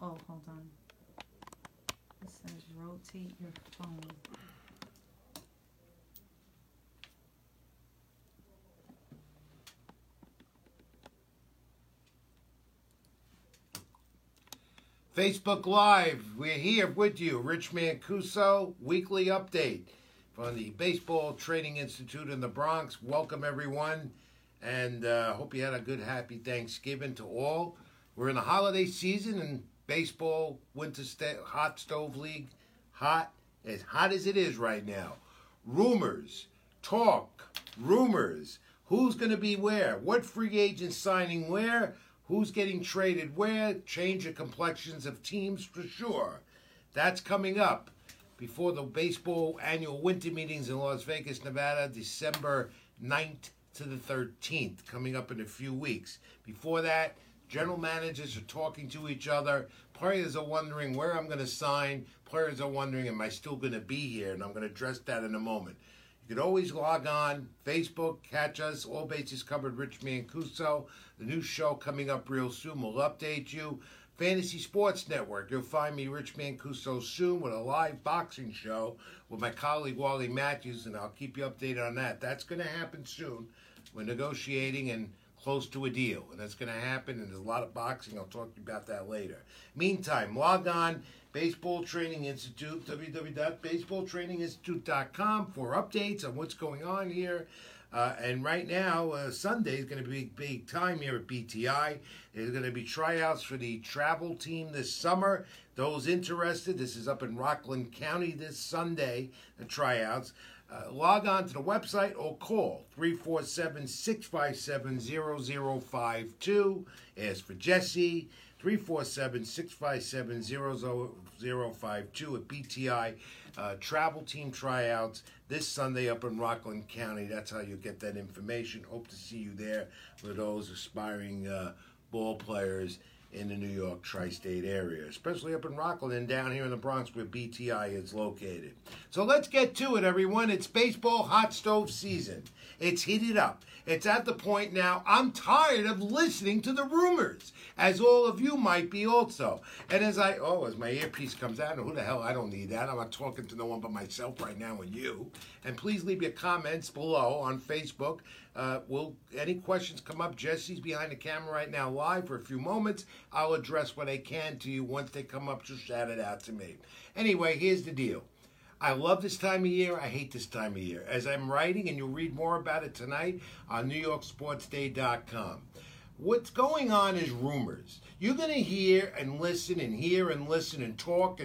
Oh, hold on. It says rotate your phone. Facebook Live, we're here with you. Rich Mancuso, weekly update from the Baseball Training Institute in the Bronx. Welcome, everyone, and hope you had a good, happy Thanksgiving to all. We're in the holiday season, and baseball, hot stove league, as hot as it is right now. Rumors, rumors. Who's going to be where? What free agents signing where? Who's getting traded where? Change of complexions of teams for sure. That's coming up before the baseball annual winter meetings in Las Vegas, Nevada, December 9th to the 13th, coming up in a few weeks. Before that, general managers are talking to each other. Players are wondering where I'm going to sign. Players are wondering, am I still going to be here? And I'm going to address that in a moment. You can always log on, Facebook, catch us, All Bases Covered, Rich Mancuso. The new show coming up real soon. We'll update you. Fantasy Sports Network. You'll find me, Rich Mancuso, soon with a live boxing show with my colleague Wally Matthews, and I'll keep you updated on that. That's going to happen soon. We're negotiating and close to a deal, and that's going to happen, and there's a lot of boxing. I'll talk to you about that later. Meantime, log on, Baseball Training Institute, www.baseballtraininginstitute.com for updates on what's going on here. And right now, Sunday is going to be big time here at BTI. There's going to be tryouts for the travel team this summer. Those interested, this is up in Rockland County this Sunday, the tryouts. Log on to the website or call 347-657-0052. Ask for Jesse, 347-657-0052 at BTI. Travel team tryouts this Sunday up in Rockland County. That's how you get that information. Hope to see you there for those aspiring ball players in the New York tri-state area, especially up in Rockland and down here in the Bronx where BTI is located. So let's get to it, everyone. It's baseball hot stove season. It's heated up. It's at the point now I'm tired of listening to the rumors, as all of you might be also. And as my earpiece comes out, who the hell, I don't need that. I'm not talking to no one but myself right now and you. And please leave your comments below on Facebook. Any questions come up? Jesse's behind the camera right now live for a few moments. I'll address what I can to you. Once they come up, just shout it out to me. Anyway, here's the deal. I love this time of year. I hate this time of year. As I'm writing, and you'll read more about it tonight on NewYorkSportsDay.com. What's going on is rumors. You're going to hear and listen and hear and listen and talk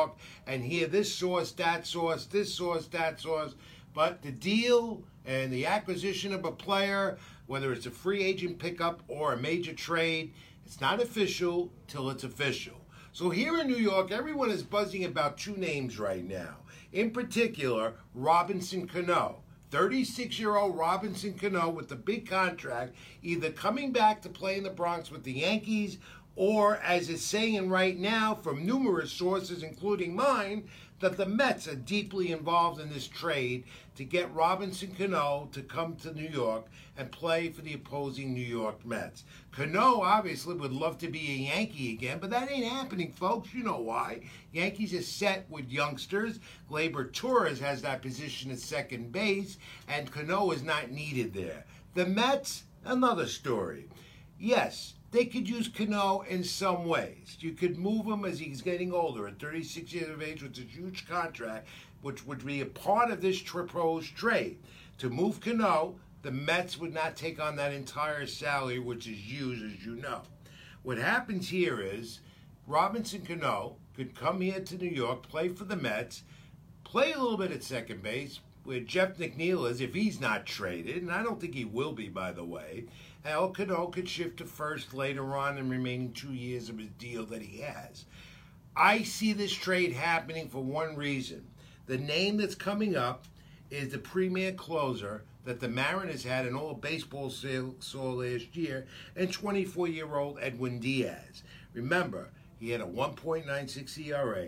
and hear this source, that source, this source, that source. But the deal and the acquisition of a player, whether it's a free agent pickup or a major trade, it's not official till it's official. So here in New York, everyone is buzzing about two names right now. In particular, Robinson Cano. 36-year-old Robinson Cano with the big contract, either coming back to play in the Bronx with the Yankees or, as it's saying right now from numerous sources, including mine, that the Mets are deeply involved in this trade to get Robinson Cano to come to New York and play for the opposing New York Mets. Cano obviously would love to be a Yankee again, but that ain't happening, folks. You know why. Yankees are set with youngsters. Gleyber Torres has that position at second base, and Cano is not needed there. The Mets, another story. Yes, they could use Cano in some ways. You could move him as he's getting older at 36 years of age with a huge contract, which would be a part of this proposed trade. To move Cano, the Mets would not take on that entire salary, which is huge, as you know. What happens here is Robinson Cano could come here to New York, play for the Mets, play a little bit at second base, where Jeff McNeil is, if he's not traded, and I don't think he will be, by the way. Al Cano could shift to first later on in the remaining 2 years of his deal that he has. I see this trade happening for one reason. The name that's coming up is the premier closer that the Mariners had in all of baseball saw last year, and 24-year-old Edwin Diaz. Remember, he had a 1.96 ERA,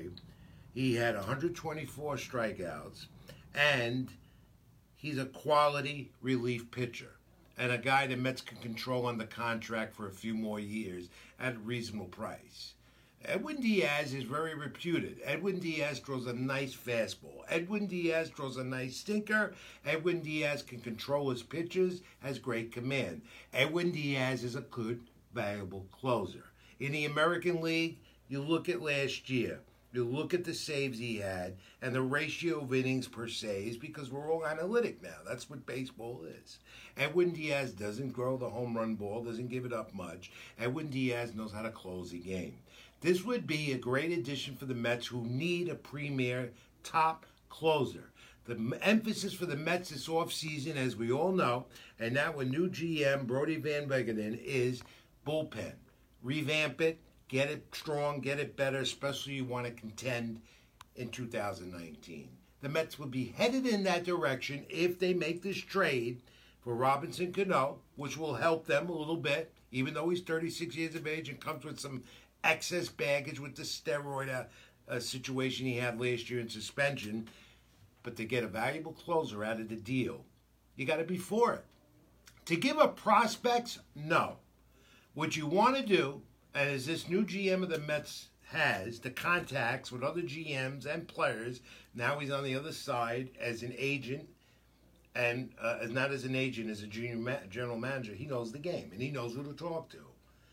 he had 124 strikeouts, and he's a quality relief pitcher and a guy the Mets can control on the contract for a few more years at a reasonable price. Edwin Diaz is very reputed. Edwin Diaz throws a nice fastball. Edwin Diaz throws a nice sinker. Edwin Diaz can control his pitches, has great command. Edwin Diaz is a good, valuable closer. In the American League, you look at last year. You look at the saves he had and the ratio of innings per saves because we're all analytic now. That's what baseball is. Edwin Diaz doesn't grow the home run ball, doesn't give it up much. Edwin Diaz knows how to close the game. This would be a great addition for the Mets who need a premier top closer. The emphasis for the Mets this offseason, as we all know, and now with new GM Brody Van Wegenen, is bullpen. Revamp it. Get it strong, get it better, especially you want to contend in 2019. The Mets will be headed in that direction if they make this trade for Robinson Cano, which will help them a little bit, even though he's 36 years of age and comes with some excess baggage with the steroid situation he had last year in suspension. But to get a valuable closer out of the deal, you got to be for it. To give up prospects, no. What you want to do, and as this new GM of the Mets has, the contacts with other GMs and players, now he's on the other side as an agent, and not as an agent, as a general manager. He knows the game, and he knows who to talk to.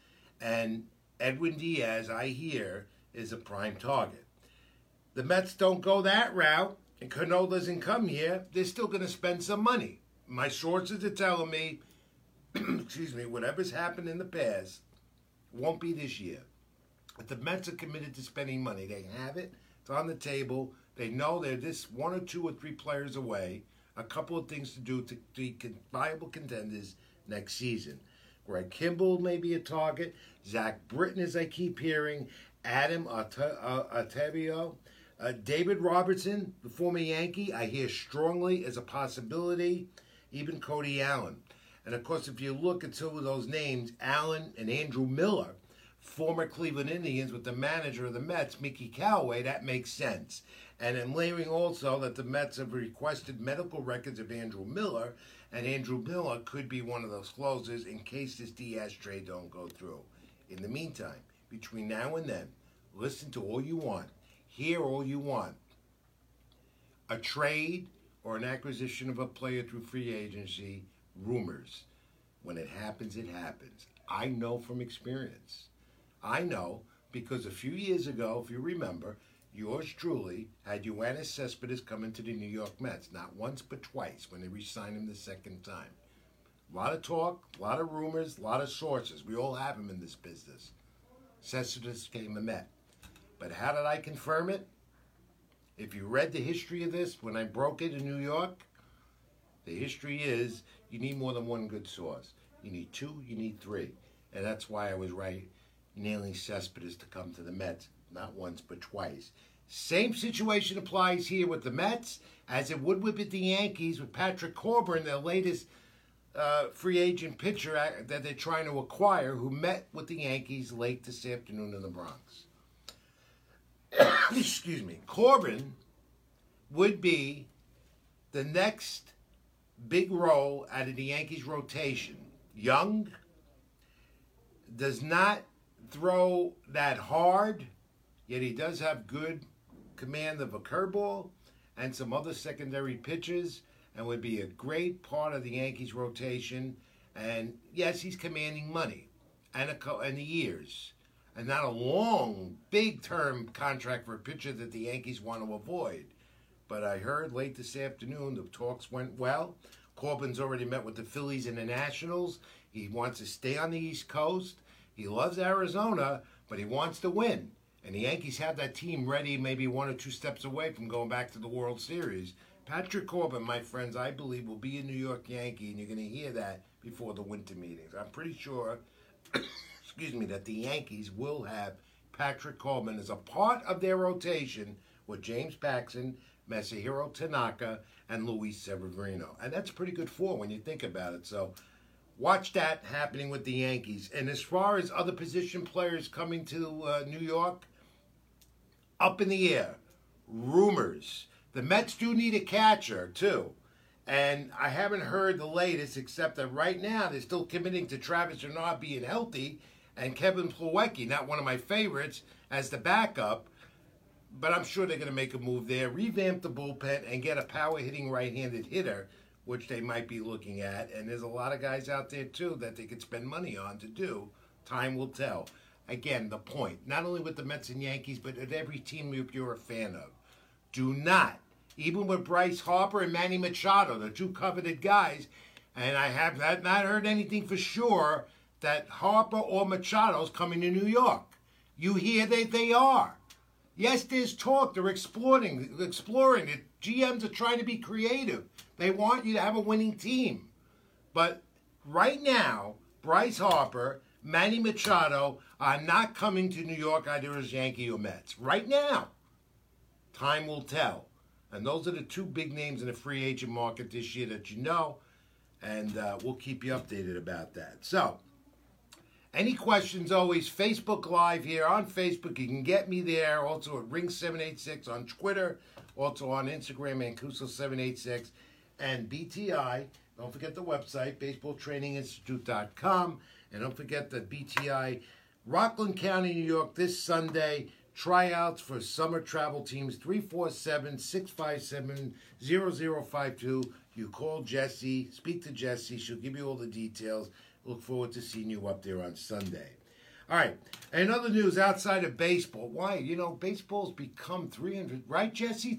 And Edwin Diaz, I hear, is a prime target. The Mets don't go that route, and Cano doesn't come here, they're still going to spend some money. My sources are telling me, excuse me, whatever's happened in the past, won't be this year. But the Mets are committed to spending money. They have it. It's on the table. They know they're just 1 or 2 or 3 players away. A couple of things to do to be viable contenders next season. Greg Kimball may be a target. Zach Britton, as I keep hearing. Adam Ottavio. David Robertson, the former Yankee, I hear strongly as a possibility. Even Cody Allen. And, of course, if you look at some of those names, Allen and Andrew Miller, former Cleveland Indians with the manager of the Mets, Mickey Callaway, that makes sense. And I'm layering also that the Mets have requested medical records of Andrew Miller, and Andrew Miller could be one of those closers in case this Diaz trade don't go through. In the meantime, between now and then, listen to all you want. Hear all you want. A trade or an acquisition of a player through free agency, rumors. When it happens, it happens. I know from experience. I know because a few years ago, if you remember, yours truly had Yoenis Cespedes come into the New York Mets, not once but twice when they re-signed him the second time. A lot of talk, a lot of rumors, a lot of sources. We all have them in this business. Cespedes became a Met. But how did I confirm it? If you read the history of this, when I broke it in New York, the history is you need more than one good source. You need 2, you need 3. And that's why I was right nailing Cespedes to come to the Mets, not once but twice. Same situation applies here with the Mets as it would with the Yankees with Patrick Corbin, their latest free agent pitcher that they're trying to acquire, who met with the Yankees late this afternoon in the Bronx. Excuse me. Corbin would be the next big role out of the Yankees rotation. Young, does not throw that hard, yet he does have good command of a curveball and some other secondary pitches, and would be a great part of the Yankees rotation. And yes, he's commanding money and the years, and not a long, big-term contract for a pitcher that the Yankees want to avoid. But I heard late this afternoon the talks went well. Corbin's already met with the Phillies and the Nationals. He wants to stay on the East Coast. He loves Arizona, but he wants to win. And the Yankees have that team ready, maybe 1 or 2 steps away from going back to the World Series. Patrick Corbin, my friends, I believe will be a New York Yankee, and you're going to hear that before the winter meetings. I'm pretty sure, excuse me, that the Yankees will have Patrick Corbin as a part of their rotation with James Paxton, Masahiro Tanaka, and Luis Severino. And that's pretty good form when you think about it. So watch that happening with the Yankees. And as far as other position players coming to New York, up in the air. Rumors. The Mets do need a catcher, too. And I haven't heard the latest, except that right now they're still committing to Travis Bernard being healthy. and Kevin Plawecki, not one of my favorites, as the backup. But I'm sure they're going to make a move there, revamp the bullpen, and get a power-hitting right-handed hitter, which they might be looking at. And there's a lot of guys out there, too, that they could spend money on to do. Time will tell. Again, the point, not only with the Mets and Yankees, but at every team you're a fan of. Do not, even with Bryce Harper and Manny Machado, the two coveted guys, and I have not heard anything for sure that Harper or Machado's coming to New York. You hear that they are. Yes, there's talk. They're exploring. The GMs are trying to be creative. They want you to have a winning team. But right now, Bryce Harper, Manny Machado are not coming to New York either as Yankee or Mets. Right now. Time will tell. And those are the two big names in the free agent market this year that you know. And we'll keep you updated about that. So, any questions, always Facebook Live here on Facebook. You can get me there. Also at Ring786 on Twitter. Also on Instagram, Mancuso786. And BTI. Don't forget the website, baseballtraininginstitute.com. And don't forget the BTI, Rockland County, New York, this Sunday. Tryouts for summer travel teams, 347-657-0052. You call Jessie, speak to Jessie. She'll give you all the details. Look forward to seeing you up there on Sunday. All right. And other news outside of baseball. Why? You know, baseball's become 300, right, Jesse?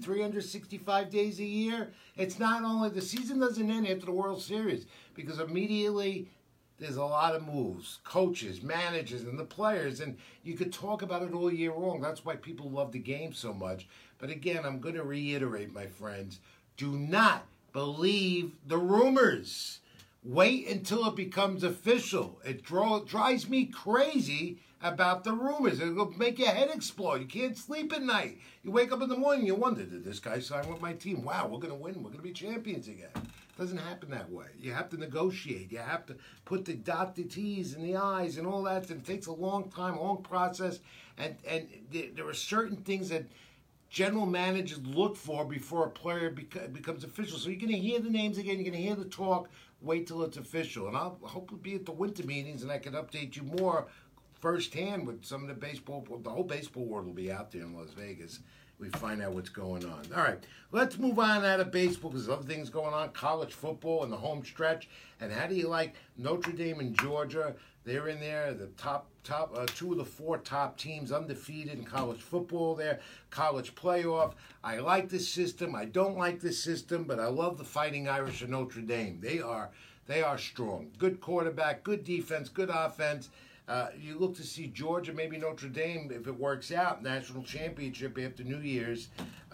365 days a year. It's not only, the season doesn't end after the World Series because immediately there's a lot of moves, coaches, managers, and the players. And you could talk about it all year long. That's why people love the game so much. But again, I'm going to reiterate, my friends, do not believe the rumors. Wait until it becomes official. It drives me crazy about the rumors. It'll make your head explode. You can't sleep at night. You wake up in the morning, you wonder, did this guy sign with my team? Wow, we're going to win. We're going to be champions again. It doesn't happen that way. You have to negotiate. You have to dot the T's and the I's and all that. And it takes a long time, long process. And there are certain things that general managers look for before a player becomes official. So you're going to hear the names again. You're going to hear the talk. Wait till it's official. And I'll hopefully be at the winter meetings and I can update you more firsthand with some of the baseball. The whole baseball world will be out there in Las Vegas. We find out what's going on. All right, let's move on out of baseball because there's other things going on. College football in the home stretch. And how do you like Notre Dame and Georgia? They're in there, the top two of the four top teams undefeated in college football there. College playoff. I like this system. I don't like this system, but I love the Fighting Irish of Notre Dame. They are strong. Good quarterback, good defense, good offense. You look to see Georgia, maybe Notre Dame, if it works out, national championship after New Year's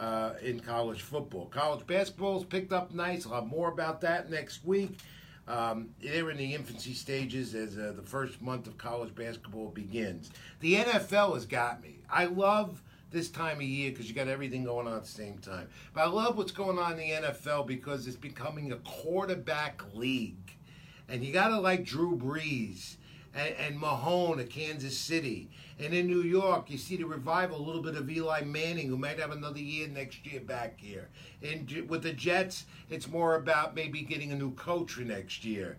in college football. College basketball's picked up nice. I'll have more about that next week. They're in the infancy stages as the first month of college basketball begins. The NFL has got me. I love this time of year because you got everything going on at the same time. But I love what's going on in the NFL because it's becoming a quarterback league. And you got to like Drew Brees and Mahone at Kansas City. And in New York, you see the revival, a little bit of Eli Manning, who might have another year next year back here. And with the Jets, it's more about maybe getting a new coach for next year.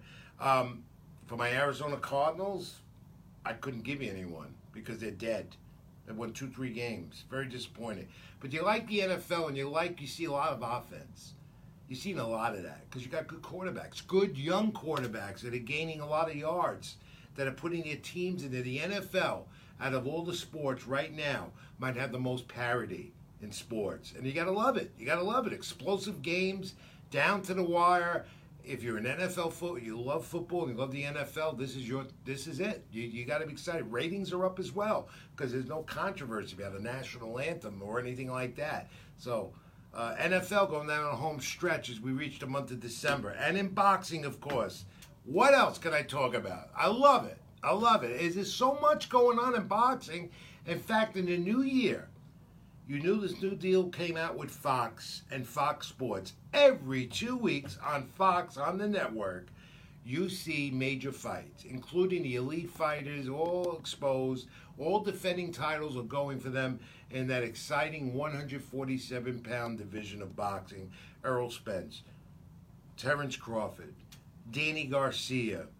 For my Arizona Cardinals, I couldn't give you anyone because they're dead. They won 2-3 games. Very disappointing. But you like the NFL and you see a lot of offense. You've seen a lot of that because you got good quarterbacks, good young quarterbacks that are gaining a lot of yards, that are putting their teams into the NFL. Out of all the sports right now, might have the most parity in sports. And you got to love it. You got to love it. Explosive games, down to the wire. If you're an NFL football, you love football and you love the NFL, this is it. You got to be excited. Ratings are up as well because there's no controversy about a national anthem or anything like that. So NFL going down on a home stretch as we reach the month of December. And in boxing, of course. What else can I talk about? I love it. I love it. There's so much going on in boxing. In fact, in the new year, you knew this new deal came out with Fox and Fox Sports. Every 2 weeks on Fox, on the network, you see major fights, including the elite fighters, all exposed, all defending titles are going for them in that exciting 147-pound division of boxing. Errol Spence, Terrence Crawford, Danny Garcia,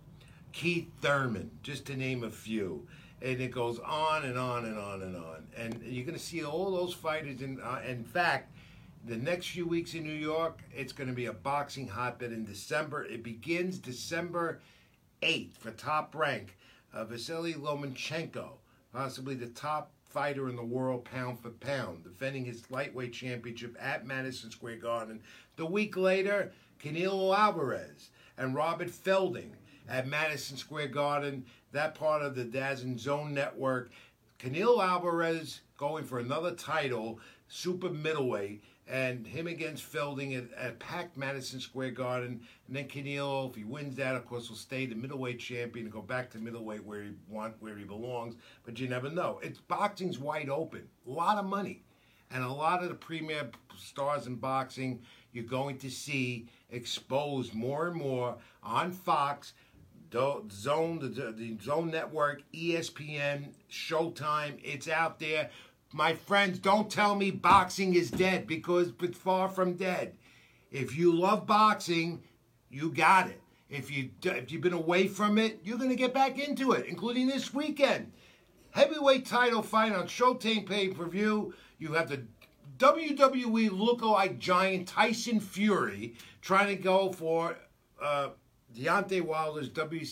Keith Thurman, just to name a few. And it goes on and on and on and on. And you're going to see all those fighters. In fact, the next few weeks in New York, it's going to be a boxing hotbed in December. It begins December 8th for Top Rank. Vasily Lomachenko, possibly the top fighter in the world pound for pound, defending his lightweight championship at Madison Square Garden. The week later, Canelo Alvarez and Robert Felding at Madison Square Garden, that part of the DAZN Zone Network. Canelo Alvarez going for another title, super middleweight, and him against Felding at packed Madison Square Garden. And then Canelo, if he wins that, of course, will stay the middleweight champion and go back to middleweight where he belongs. But you never know. Boxing's wide open. A lot of money. And a lot of the premier stars in boxing you're going to see exposed more and more on Fox, the Zone Network, ESPN, Showtime. It's out there. My friends, don't tell me boxing is dead, because it's far from dead. If you love boxing, you got it. If you've been away from it, you're going to get back into it, including this weekend. Heavyweight title fight on Showtime pay-per-view. You have the WWE lookalike giant Tyson Fury trying to go for Deontay Wilder's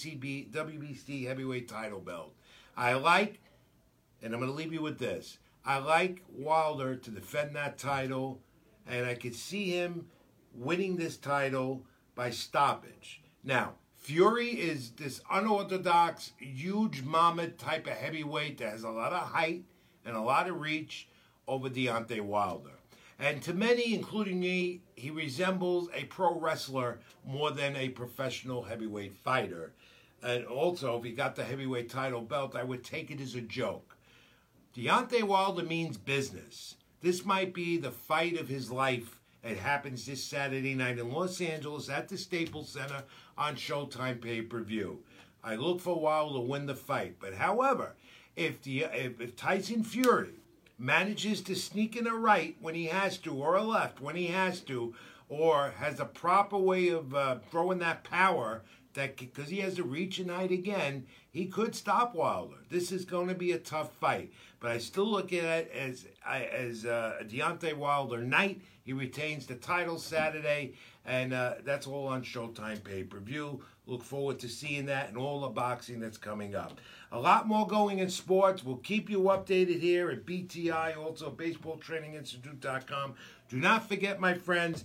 WBC heavyweight title belt. And I'm going to leave you with this, I like Wilder to defend that title, and I could see him winning this title by stoppage. Now, Fury is this unorthodox, huge mammoth type of heavyweight that has a lot of height and a lot of reach over Deontay Wilder. And to many, including me, he resembles a pro wrestler more than a professional heavyweight fighter. And also, if he got the heavyweight title belt, I would take it as a joke. Deontay Wilder means business. This might be the fight of his life. It happens this Saturday night in Los Angeles at the Staples Center on Showtime pay-per-view. I look for Wilder to win the fight. But however, if Tyson Fury manages to sneak in a right when he has to, or a left when he has to, or has a proper way of throwing that power, that because he has the reach and height again, he could stop Wilder. This is going to be a tough fight, but I still look at it as a Deontay Wilder night. He retains the title Saturday, and that's all on Showtime pay-per-view. Look forward to seeing that and all the boxing that's coming up. A lot more going in sports. We'll keep you updated here at BTI, also BaseballTrainingInstitute.com. Do not forget, my friends,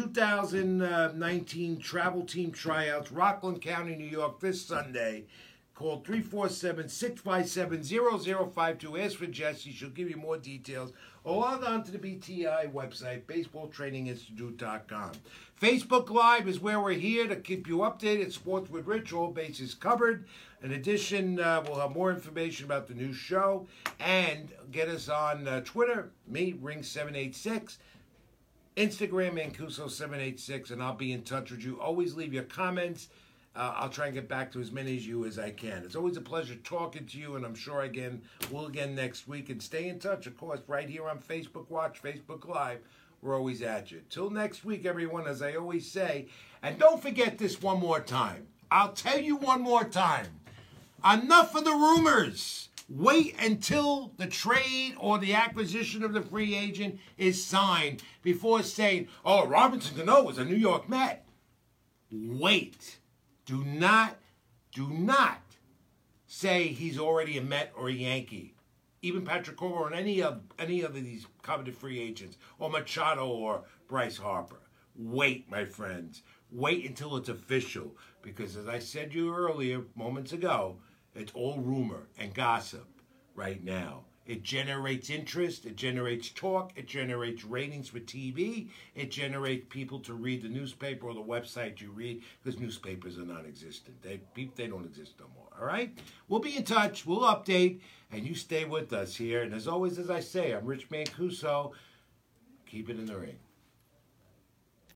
2019 travel team tryouts, Rockland County, New York, this Sunday. Call 347-657-0052. Ask for Jessie. She'll give you more details. Or log on to the BTI website, BaseballTrainingInstitute.com. Facebook Live is where we're here to keep you updated. Sports with Rich, all bases covered. In addition, we'll have more information about the new show. And get us on Twitter, me, Ring786. Instagram, Mancuso786, and I'll be in touch with you. Always leave your comments. I'll try and get back to as many as you as I can. It's always a pleasure talking to you, and I'm sure we'll again next week. And stay in touch, of course, right here on Facebook Watch, Facebook Live. We're always at you. Till next week, everyone, as I always say. And don't forget this one more time. I'll tell you one more time. Enough of the rumors. Wait until the trade or the acquisition of the free agent is signed before saying, oh, Robinson Cano was a New York Met. Wait. Do not say he's already a Met or a Yankee. Even Patrick Corbin or any of these coveted free agents, or Machado or Bryce Harper. Wait, my friends. Wait until it's official. Because as I said to you earlier, moments ago, it's all rumor and gossip right now. It generates interest, it generates talk, it generates ratings for TV, it generates people to read the newspaper or the website you read, because newspapers are non-existent. They don't exist no more, all right? We'll be in touch, we'll update, and you stay with us here. And as always, as I say, I'm Rich Mancuso. Keep it in the ring.